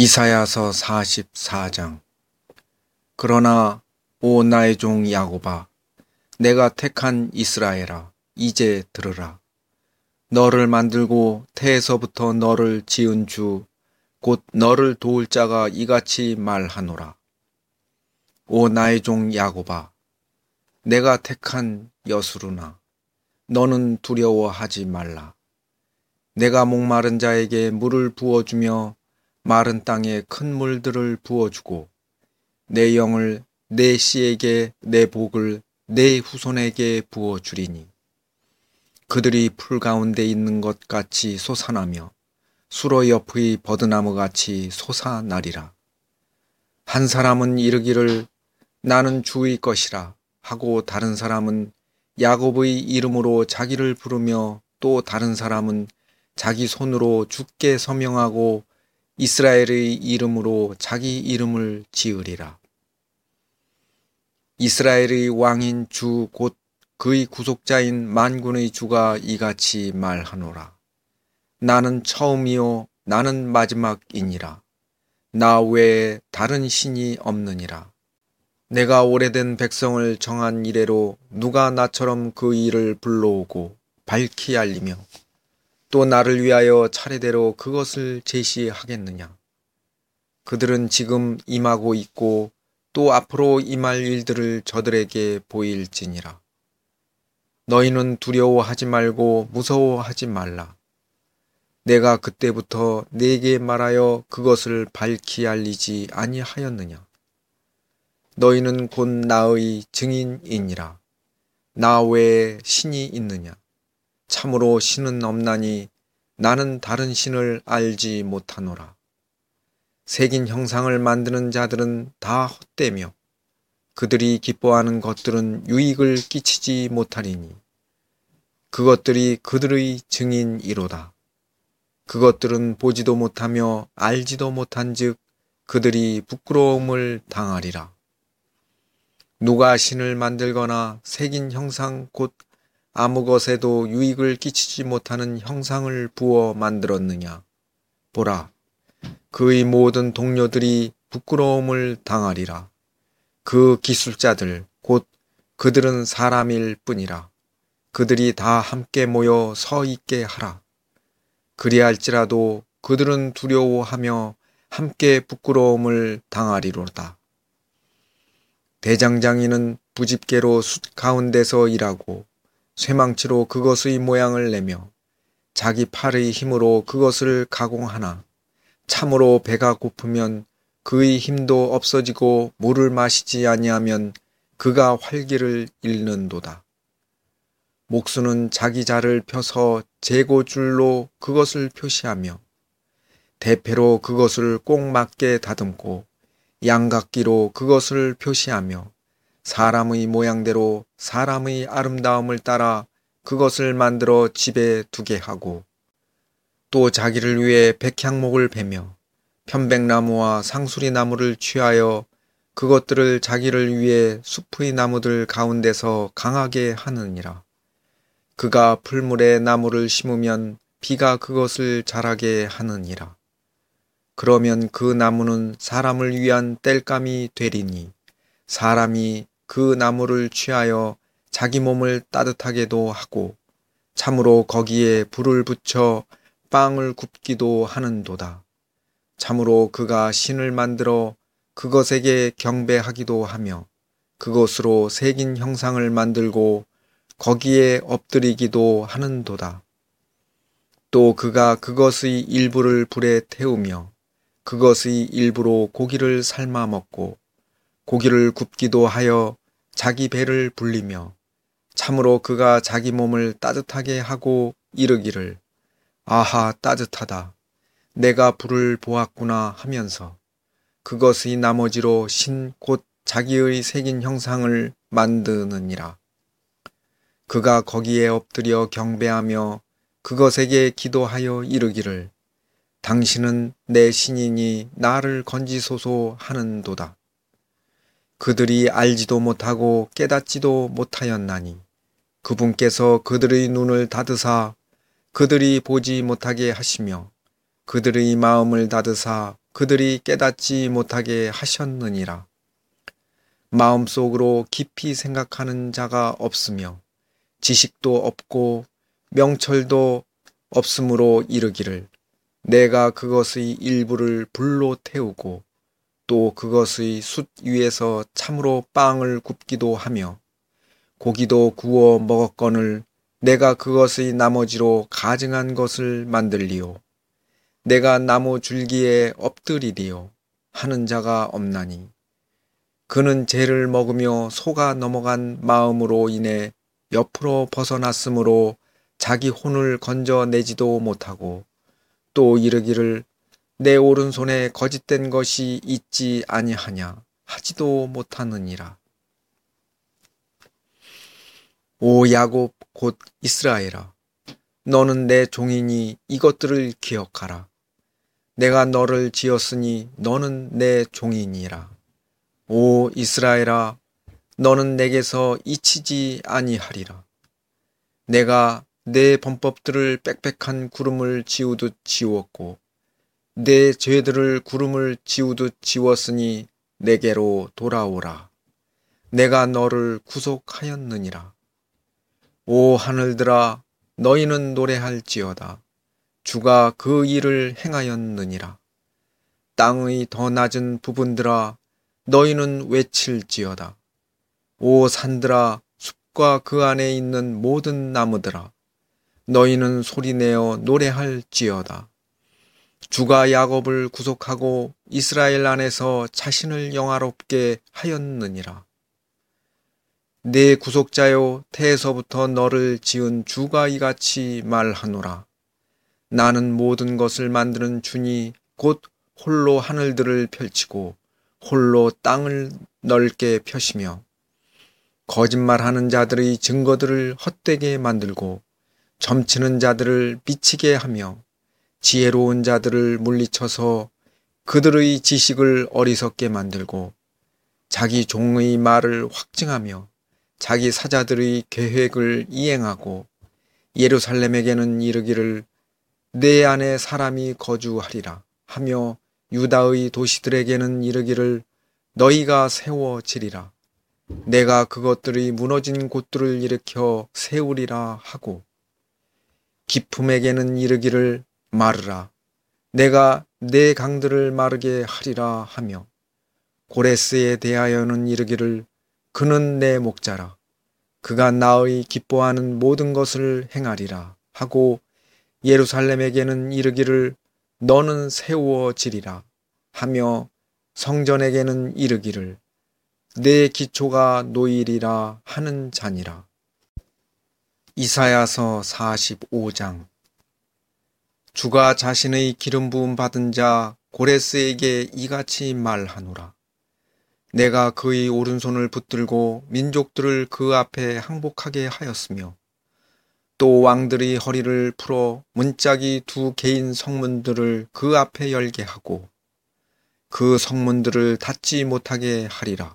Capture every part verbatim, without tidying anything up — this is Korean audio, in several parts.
이사야서 사십사 장. 그러나 오 나의 종 야곱아, 내가 택한 이스라엘아, 이제 들으라. 너를 만들고 태에서부터 너를 지은 주 곧 너를 도울 자가 이같이 말하노라. 오 나의 종 야곱아, 내가 택한 여수르나, 너는 두려워하지 말라. 내가 목마른 자에게 물을 부어주며 마른 땅에 큰 물들을 부어주고 내 영을 내 씨에게 내 복을 내 후손에게 부어주리니 그들이 풀 가운데 있는 것 같이 솟아나며 수로 옆의 버드나무 같이 솟아나리라. 한 사람은 이르기를 나는 주의 것이라 하고 다른 사람은 야곱의 이름으로 자기를 부르며 또 다른 사람은 자기 손으로 주께 서명하고 이스라엘의 이름으로 자기 이름을 지으리라. 이스라엘의 왕인 주 곧 그의 구속자인 만군의 주가 이같이 말하노라. 나는 처음이요 나는 마지막이니라. 나 외에 다른 신이 없느니라. 내가 오래된 백성을 정한 이래로 누가 나처럼 그 일을 불러오고 밝히 알리며 또 나를 위하여 차례대로 그것을 제시하겠느냐. 그들은 지금 임하고 있고 또 앞으로 임할 일들을 저들에게 보일지니라. 너희는 두려워하지 말고 무서워하지 말라. 내가 그때부터 네게 말하여 그것을 밝히 알리지 아니하였느냐. 너희는 곧 나의 증인이니라. 나 외에 신이 있느냐. 참으로 신은 없나니 나는 다른 신을 알지 못하노라. 새긴 형상을 만드는 자들은 다 헛되며 그들이 기뻐하는 것들은 유익을 끼치지 못하리니 그것들이 그들의 증인이로다. 그것들은 보지도 못하며 알지도 못한즉 그들이 부끄러움을 당하리라. 누가 신을 만들거나 새긴 형상 곧 아무 것에도 유익을 끼치지 못하는 형상을 부어 만들었느냐. 보라, 그의 모든 동료들이 부끄러움을 당하리라. 그 기술자들 곧 그들은 사람일 뿐이라. 그들이 다 함께 모여 서 있게 하라. 그리할지라도 그들은 두려워하며 함께 부끄러움을 당하리로다. 대장장이는 부집개로 숫 가운데서 일하고 쇠망치로 그것의 모양을 내며 자기 팔의 힘으로 그것을 가공하나 참으로 배가 고프면 그의 힘도 없어지고 물을 마시지 아니하면 그가 활기를 잃는도다. 목수는 자기 자를 펴서 재고줄로 그것을 표시하며 대패로 그것을 꼭 맞게 다듬고 양각기로 그것을 표시하며 사람의 모양대로 사람의 아름다움을 따라 그것을 만들어 집에 두게 하고 또 자기를 위해 백향목을 베며 편백나무와 상수리나무를 취하여 그것들을 자기를 위해 숲의 나무들 가운데서 강하게 하느니라. 그가 풀물에 나무를 심으면 비가 그것을 자라게 하느니라. 그러면 그 나무는 사람을 위한 땔감이 되리니 사람이 그 나무를 취하여 자기 몸을 따뜻하게도 하고 참으로 거기에 불을 붙여 빵을 굽기도 하는도다. 참으로 그가 신을 만들어 그것에게 경배하기도 하며 그것으로 새긴 형상을 만들고 거기에 엎드리기도 하는도다. 또 그가 그것의 일부를 불에 태우며 그것의 일부로 고기를 삶아 먹고 고기를 굽기도 하여 자기 배를 불리며 참으로 그가 자기 몸을 따뜻하게 하고 이르기를 아하 따뜻하다. 내가 불을 보았구나 하면서 그것의 나머지로 신 곧 자기의 새긴 형상을 만드느니라. 그가 거기에 엎드려 경배하며 그것에게 기도하여 이르기를 당신은 내 신이니 나를 건지소서 하는도다. 그들이 알지도 못하고 깨닫지도 못하였나니 그분께서 그들의 눈을 닫으사 그들이 보지 못하게 하시며 그들의 마음을 닫으사 그들이 깨닫지 못하게 하셨느니라. 마음속으로 깊이 생각하는 자가 없으며 지식도 없고 명철도 없으므로 이르기를 내가 그것의 일부를 불로 태우고 또 그것의 숯 위에서 참으로 빵을 굽기도 하며 고기도 구워 먹었거늘 내가 그것의 나머지로 가증한 것을 만들리요. 내가 나무 줄기에 엎드리리요 하는 자가 없나니 그는 죄를 먹으며 속아 넘어간 마음으로 인해 옆으로 벗어났으므로 자기 혼을 건져내지도 못하고 또 이르기를 내 오른손에 거짓된 것이 있지 아니하냐 하지도 못하느니라. 오 야곱 곧 이스라엘아, 너는 내 종이니 이것들을 기억하라. 내가 너를 지었으니 너는 내 종이니라. 오 이스라엘아, 너는 내게서 잊히지 아니하리라. 내가 내 범법들을 빽빽한 구름을 지우듯 지웠고 내 죄들을 구름을 지우듯 지웠으니 내게로 돌아오라. 내가 너를 구속하였느니라. 오 하늘들아, 너희는 노래할지어다. 주가 그 일을 행하였느니라. 땅의 더 낮은 부분들아, 너희는 외칠지어다. 오 산들아, 숲과 그 안에 있는 모든 나무들아, 너희는 소리내어 노래할지어다. 주가 야곱을 구속하고 이스라엘 안에서 자신을 영화롭게 하였느니라. 내 구속자여, 태에서부터 너를 지은 주가 이같이 말하노라. 나는 모든 것을 만드는 주니 곧 홀로 하늘들을 펼치고 홀로 땅을 넓게 펴시며 거짓말하는 자들의 증거들을 헛되게 만들고 점치는 자들을 미치게 하며 지혜로운 자들을 물리쳐서 그들의 지식을 어리석게 만들고 자기 종의 말을 확증하며 자기 사자들의 계획을 이행하고 예루살렘에게는 이르기를 내 안에 사람이 거주하리라 하며 유다의 도시들에게는 이르기를 너희가 세워지리라. 내가 그것들이 무너진 곳들을 일으켜 세우리라 하고 기품에게는 이르기를 마르라. 내가 내 강들을 마르게 하리라 하며 고레스에 대하여는 이르기를 그는 내 목자라. 그가 나의 기뻐하는 모든 것을 행하리라 하고 예루살렘에게는 이르기를 너는 세워지리라 하며 성전에게는 이르기를 내 기초가 놓이리라 하는 자니라. 이사야서 사십오 장. 주가 자신의 기름 부음 받은 자 고레스에게 이같이 말하노라. 내가 그의 오른손을 붙들고 민족들을 그 앞에 항복하게 하였으며 또 왕들의 허리를 풀어 문짝이 두 개인 성문들을 그 앞에 열게 하고 그 성문들을 닫지 못하게 하리라.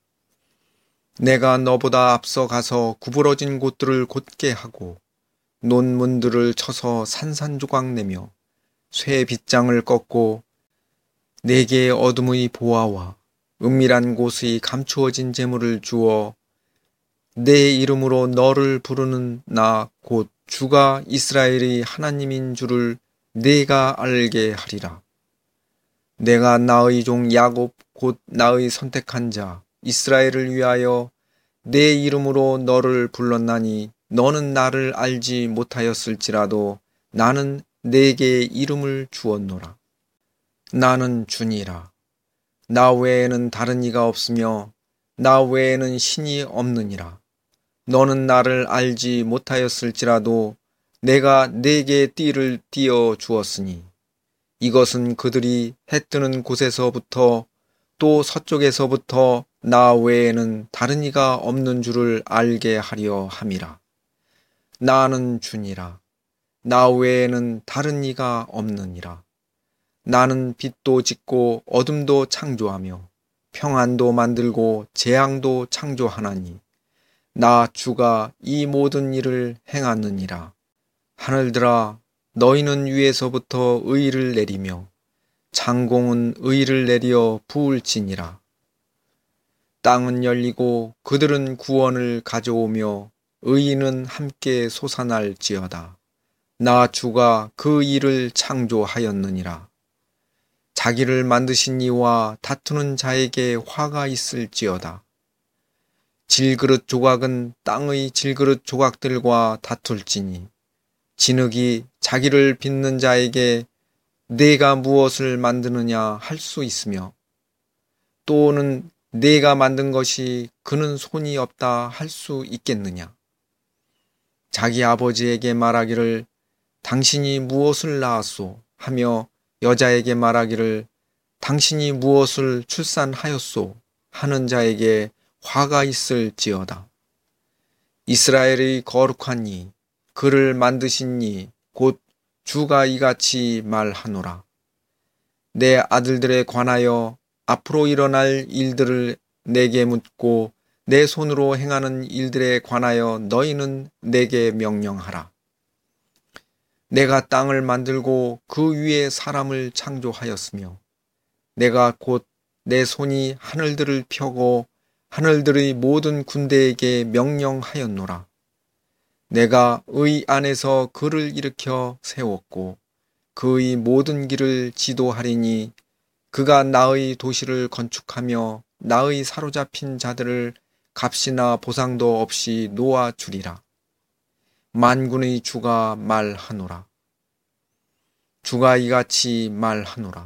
내가 너보다 앞서 가서 구부러진 곳들을 곧게 하고 논문들을 쳐서 산산조각 내며 쇠 빗장을 꺾고 내게 어둠의 보화와 은밀한 곳의 감추어진 재물을 주어 내 이름으로 너를 부르는 나 곧 주가 이스라엘의 하나님인 줄을 네가 알게 하리라. 내가 나의 종 야곱 곧 나의 선택한 자 이스라엘을 위하여 내 이름으로 너를 불렀나니 너는 나를 알지 못하였을지라도 나는 네게 이름을 주었노라. 나는 주니라. 나 외에는 다른 이가 없으며 나 외에는 신이 없느니라. 너는 나를 알지 못하였을지라도 내가 네게 띠를 띄어 주었으니 이것은 그들이 해 뜨는 곳에서부터 또 서쪽에서부터 나 외에는 다른 이가 없는 줄을 알게 하려 함이라. 나는 주니라. 나 외에는 다른 이가 없느니라. 나는 빛도 짓고 어둠도 창조하며 평안도 만들고 재앙도 창조하나니 나 주가 이 모든 일을 행하느니라. 하늘들아, 너희는 위에서부터 의를 내리며 창공은 의를 내려 부을지니라. 땅은 열리고 그들은 구원을 가져오며 의인은 함께 솟아날지어다. 나 주가 그 일을 창조하였느니라. 자기를 만드신 이와 다투는 자에게 화가 있을지어다. 질그릇 조각은 땅의 질그릇 조각들과 다툴지니 진흙이 자기를 빚는 자에게 내가 무엇을 만드느냐 할 수 있으며 또는 내가 만든 것이 그는 손이 없다 할 수 있겠느냐. 자기 아버지에게 말하기를 당신이 무엇을 낳았소 하며 여자에게 말하기를 당신이 무엇을 출산하였소 하는 자에게 화가 있을지어다. 이스라엘의 거룩한 이, 그를 만드신 이, 곧 주가 이같이 말하노라. 내 아들들에 관하여 앞으로 일어날 일들을 내게 묻고 내 손으로 행하는 일들에 관하여 너희는 내게 명령하라. 내가 땅을 만들고 그 위에 사람을 창조하였으며 내가 곧 내 손이 하늘들을 펴고 하늘들의 모든 군대에게 명령하였노라. 내가 의 안에서 그를 일으켜 세웠고 그의 모든 길을 지도하리니 그가 나의 도시를 건축하며 나의 사로잡힌 자들을 값이나 보상도 없이 놓아주리라. 만군의 주가 말하노라. 주가 이같이 말하노라.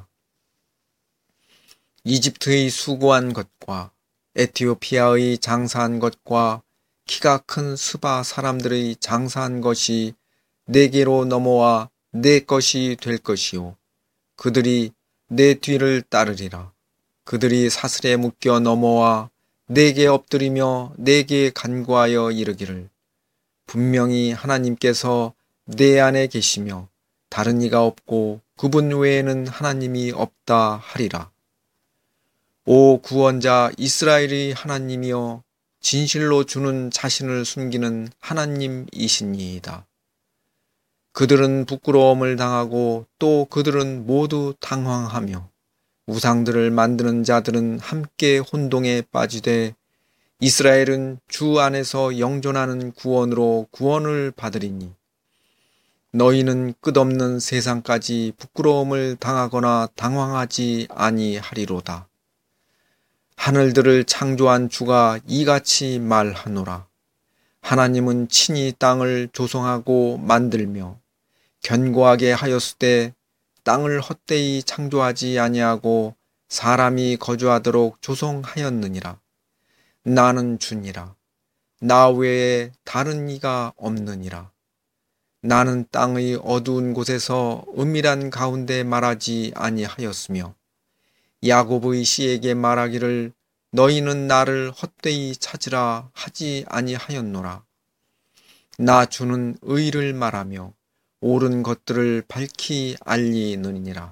이집트의 수고한 것과 에티오피아의 장사한 것과 키가 큰 스바 사람들의 장사한 것이 내게로 넘어와 내 것이 될 것이요. 그들이 내 뒤를 따르리라. 그들이 사슬에 묶여 넘어와 내게 엎드리며 내게 간구하여 이르기를 분명히 하나님께서 내 안에 계시며 다른 이가 없고 그분 외에는 하나님이 없다 하리라. 오 구원자 이스라엘의 하나님이여 진실로 주는 자신을 숨기는 하나님이시니이다. 그들은 부끄러움을 당하고 또 그들은 모두 당황하며 우상들을 만드는 자들은 함께 혼동에 빠지되 이스라엘은 주 안에서 영존하는 구원으로 구원을 받으리니 너희는 끝없는 세상까지 부끄러움을 당하거나 당황하지 아니하리로다. 하늘들을 창조한 주가 이같이 말하노라. 하나님은 친히 땅을 조성하고 만들며 견고하게 하였으되 땅을 헛되이 창조하지 아니하고 사람이 거주하도록 조성하였느니라. 나는 주니라. 나 외에 다른 이가 없느니라. 나는 땅의 어두운 곳에서 은밀한 가운데 말하지 아니하였으며 야곱의 씨에게 말하기를 너희는 나를 헛되이 찾으라 하지 아니하였노라. 나 주는 의를 말하며 옳은 것들을 밝히 알리느니라.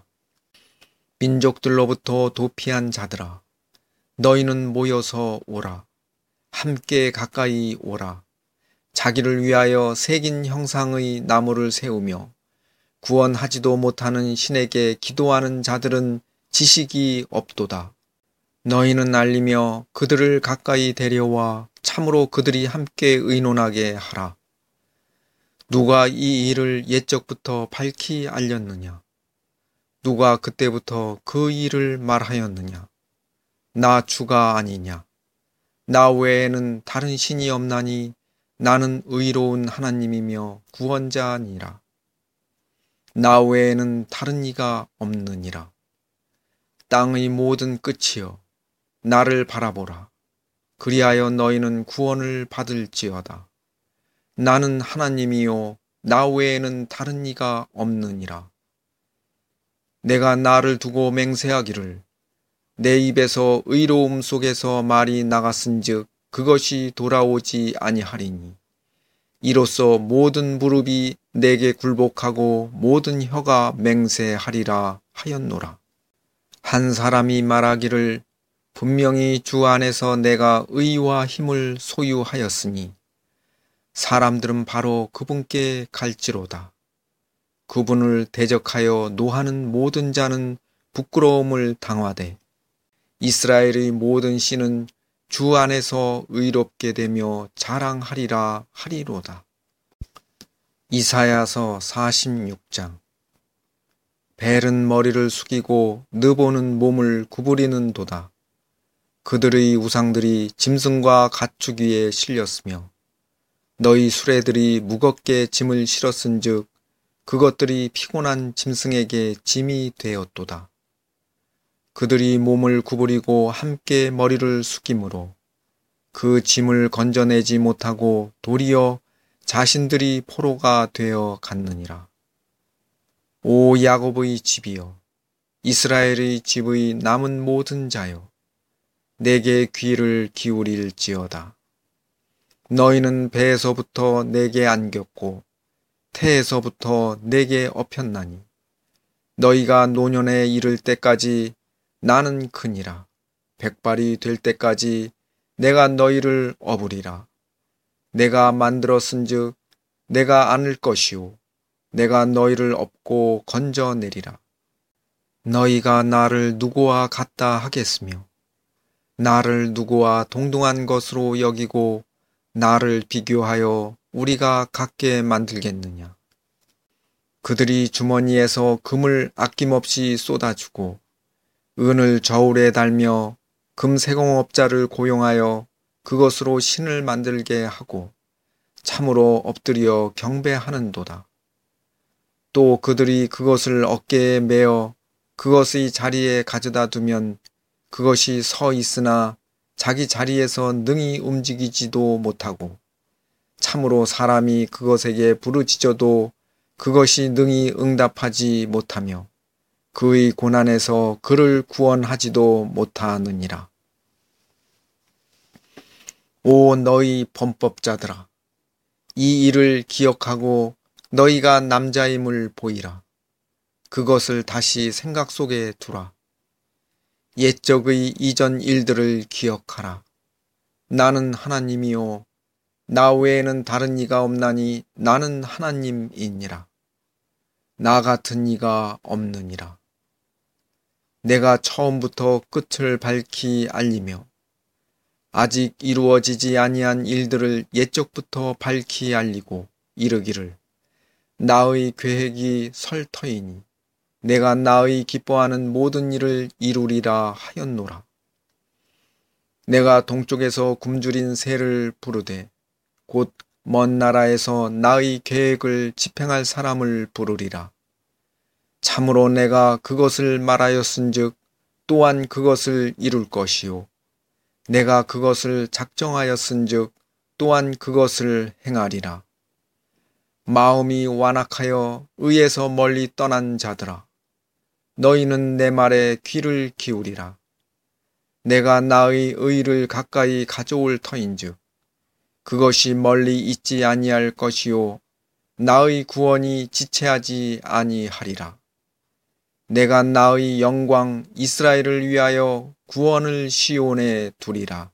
민족들로부터 도피한 자들아, 너희는 모여서 오라. 함께 가까이 오라. 자기를 위하여 새긴 형상의 나무를 세우며 구원하지도 못하는 신에게 기도하는 자들은 지식이 없도다. 너희는 알리며 그들을 가까이 데려와 참으로 그들이 함께 의논하게 하라. 누가 이 일을 옛적부터 밝히 알렸느냐? 누가 그때부터 그 일을 말하였느냐? 나 주가 아니냐? 나 외에는 다른 신이 없나니 나는 의로운 하나님이며 구원자니라. 나 외에는 다른 이가 없느니라. 땅의 모든 끝이여 나를 바라보라. 그리하여 너희는 구원을 받을지어다. 나는 하나님이요 나 외에는 다른 이가 없느니라. 내가 나를 두고 맹세하기를 내 입에서 의로움 속에서 말이 나갔은즉 그것이 돌아오지 아니하리니 이로써 모든 무릎이 내게 굴복하고 모든 혀가 맹세하리라 하였노라. 한 사람이 말하기를 분명히 주 안에서 내가 의와 힘을 소유하였으니 사람들은 바로 그분께 갈지로다. 그분을 대적하여 노하는 모든 자는 부끄러움을 당하되 이스라엘의 모든 씨는 주 안에서 의롭게 되며 자랑하리라 하리로다. 이사야서 사십육 장. 벨은 머리를 숙이고 느보는 몸을 구부리는도다. 그들의 우상들이 짐승과 가축 위에 실렸으며 너희 수레들이 무겁게 짐을 실었은즉 그것들이 피곤한 짐승에게 짐이 되었도다. 그들이 몸을 구부리고 함께 머리를 숙이므로 그 짐을 건져내지 못하고 도리어 자신들이 포로가 되어 갔느니라. 오 야곱의 집이여, 이스라엘의 집의 남은 모든 자여, 내게 귀를 기울일지어다. 너희는 배에서부터 내게 안겼고 태에서부터 내게 업혔나니 너희가 노년에 이를 때까지 나는 크니라. 백발이 될 때까지 내가 너희를 업으리라. 내가 만들었은즉 내가 안을 것이요 내가 너희를 업고 건져내리라. 너희가 나를 누구와 같다 하겠으며 나를 누구와 동등한 것으로 여기고 나를 비교하여 우리가 같게 만들겠느냐. 그들이 주머니에서 금을 아낌없이 쏟아주고 은을 저울에 달며 금세공업자를 고용하여 그것으로 신을 만들게 하고 참으로 엎드려 경배하는도다. 또 그들이 그것을 어깨에 메어 그것의 자리에 가져다 두면 그것이 서 있으나 자기 자리에서 능히 움직이지도 못하고 참으로 사람이 그것에게 부르짖어도 그것이 능히 응답하지 못하며 그의 고난에서 그를 구원하지도 못하느니라. 오 너희 범법자들아, 이 일을 기억하고 너희가 남자임을 보이라. 그것을 다시 생각 속에 두라. 옛적의 이전 일들을 기억하라. 나는 하나님이요 나 외에는 다른 이가 없나니 나는 하나님이니라. 나 같은 이가 없느니라. 내가 처음부터 끝을 밝히 알리며 아직 이루어지지 아니한 일들을 옛적부터 밝히 알리고 이르기를 나의 계획이 설 터이니 내가 나의 기뻐하는 모든 일을 이루리라 하였노라. 내가 동쪽에서 굶주린 새를 부르되 곧 먼 나라에서 나의 계획을 집행할 사람을 부르리라. 참으로 내가 그것을 말하였은즉 또한 그것을 이룰 것이요 내가 그것을 작정하였은즉 또한 그것을 행하리라. 마음이 완악하여 의에서 멀리 떠난 자들아, 너희는 내 말에 귀를 기울이라. 내가 나의 의를 가까이 가져올 터인즉 그것이 멀리 있지 아니할 것이요 나의 구원이 지체하지 아니하리라. 내가 나의 영광 이스라엘을 위하여 구원을 시온에 두리라.